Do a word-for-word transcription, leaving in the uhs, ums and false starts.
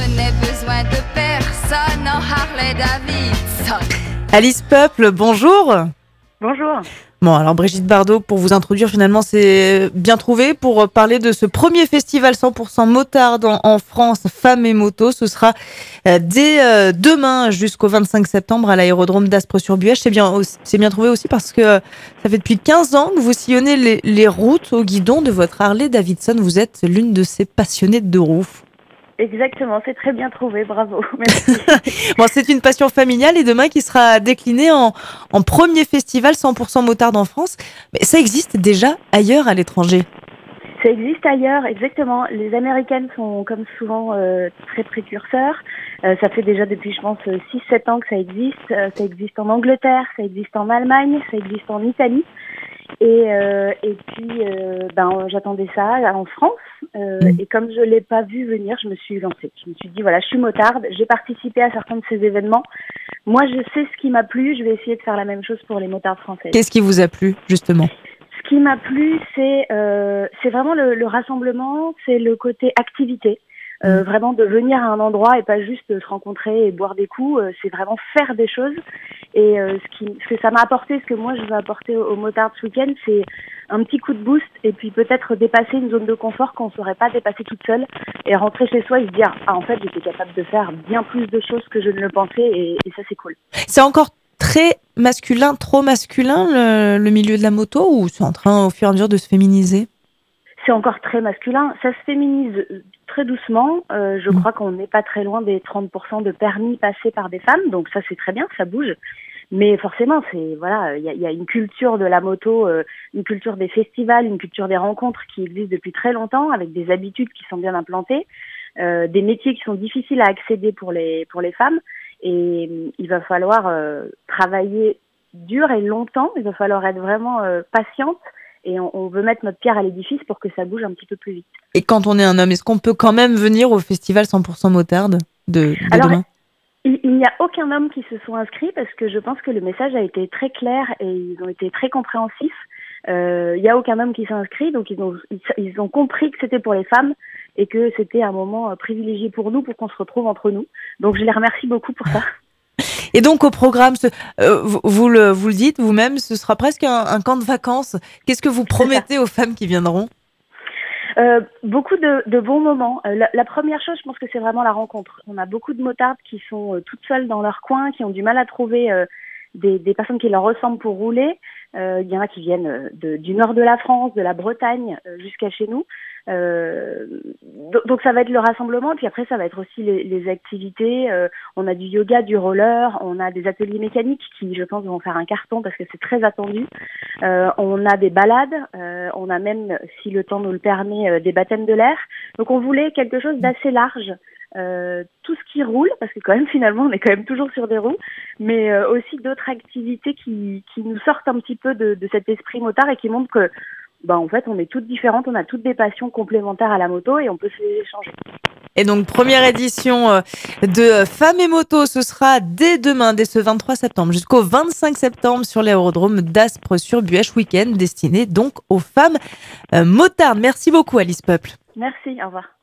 n'ai besoin de personne en Harley Davidson. Alice Peuple, bonjour. Bonjour. Bon, alors Brigitte Bardot, pour vous introduire, finalement, c'est bien trouvé pour parler de ce premier festival cent pour cent motarde en, en France, Femmes et Motos. Ce sera euh, dès euh, demain jusqu'au vingt-cinq septembre à l'aérodrome d'Aspres-sur-Buëch. C'est bien, c'est bien trouvé aussi parce que euh, ça fait depuis quinze ans que vous sillonnez les, les routes au guidon de votre Harley Davidson. Vous êtes l'une de ces passionnées de deux roues. Exactement, c'est très bien trouvé, bravo. Merci. Bon, c'est une passion familiale et demain qui sera déclinée en, en premier festival cent pour cent motarde en France. Mais ça existe déjà ailleurs à l'étranger. Ça existe ailleurs, exactement. Les Américaines sont comme souvent euh, très précurseurs. Euh, ça fait déjà depuis, je pense, six sept ans que ça existe. Euh, ça existe en Angleterre, ça existe en Allemagne, ça existe en Italie. Et, euh, et puis, euh, ben, j'attendais ça en France. Euh, Mmh. Et comme je l'ai pas vu venir, je me suis lancée. Je me suis dit, voilà, je suis motarde, j'ai participé à certains de ces événements. Moi, je sais ce qui m'a plu, je vais essayer de faire la même chose pour les motardes françaises. Qu'est-ce qui vous a plu, justement ? Ce qui m'a plu, c'est euh, c'est vraiment le, le rassemblement, c'est le côté activité. Euh, Mmh. Vraiment de venir à un endroit et pas juste se rencontrer et boire des coups, euh, c'est vraiment faire des choses. Et euh, ce, qui, ce que ça m'a apporté, ce que moi je veux apporter aux, aux motards ce week-end, c'est un petit coup de boost et puis peut-être dépasser une zone de confort qu'on ne saurait pas dépasser toute seule et rentrer chez soi et se dire ah en fait j'étais capable de faire bien plus de choses que je ne le pensais et, et ça c'est cool. C'est encore très masculin, trop masculin, le, le milieu de la moto, ou c'est en train, au fur et à mesure, de se féminiser ? C'est encore très masculin, ça se féminise très doucement. Euh, je Mmh. crois qu'on n'est pas très loin des trente pour cent de permis passés par des femmes, donc ça c'est très bien, ça bouge. Mais forcément, c'est voilà, il y a, y a une culture de la moto, euh, une culture des festivals, une culture des rencontres qui existe depuis très longtemps, avec des habitudes qui sont bien implantées, euh, des métiers qui sont difficiles à accéder pour les pour les femmes. Et euh, il va falloir euh, travailler dur et longtemps. Il va falloir être vraiment euh, patiente. Et on, on veut mettre notre pierre à l'édifice pour que ça bouge un petit peu plus vite. Et quand on est un homme, est-ce qu'on peut quand même venir au festival cent pour cent motarde de, de Alors, demain ? il, il n'y a aucun homme qui se sont inscrits parce que je pense que le message a été très clair et ils ont été très compréhensifs. Euh, il n'y a aucun homme qui s'est inscrit, donc ils ont, ils, ils ont compris que c'était pour les femmes et que c'était un moment privilégié pour nous, pour qu'on se retrouve entre nous. Donc je les remercie beaucoup pour ça. Et donc au programme, ce, euh, vous, vous, le, vous le dites vous-même, ce sera presque un, un camp de vacances. Qu'est-ce que vous promettez aux femmes qui viendront ? Euh, beaucoup de, de bons moments. Euh, la, la première chose, je pense que c'est vraiment la rencontre. On a beaucoup de motardes qui sont euh, toutes seules dans leur coin, qui ont du mal à trouver euh, des, des personnes qui leur ressemblent pour rouler. Euh, il y en a qui viennent de, du nord de la France, de la Bretagne, euh, jusqu'à chez nous. Euh, donc, donc ça va être le rassemblement, et puis après ça va être aussi les, les activités. Euh, on a du yoga, du roller, on a des ateliers mécaniques qui, je pense, vont faire un carton parce que c'est très attendu. Euh, on a des balades, euh, on a même, si le temps nous le permet, euh, des baptêmes de l'air. Donc on voulait quelque chose d'assez large. Euh, tout ce qui roule, parce que quand même finalement on est quand même toujours sur des roues, mais euh, aussi d'autres activités qui, qui nous sortent un petit peu de, de cet esprit motard et qui montrent que bah, en fait on est toutes différentes, on a toutes des passions complémentaires à la moto et on peut se les échanger. Et donc première édition euh, de Femmes et Motos, ce sera dès demain, dès ce vingt-trois septembre jusqu'au vingt-cinq septembre sur l'aérodrome d'Aspres-sur-Buëch, week-end destiné donc aux femmes euh, motardes. Merci beaucoup Alice Peuple. Merci, au revoir.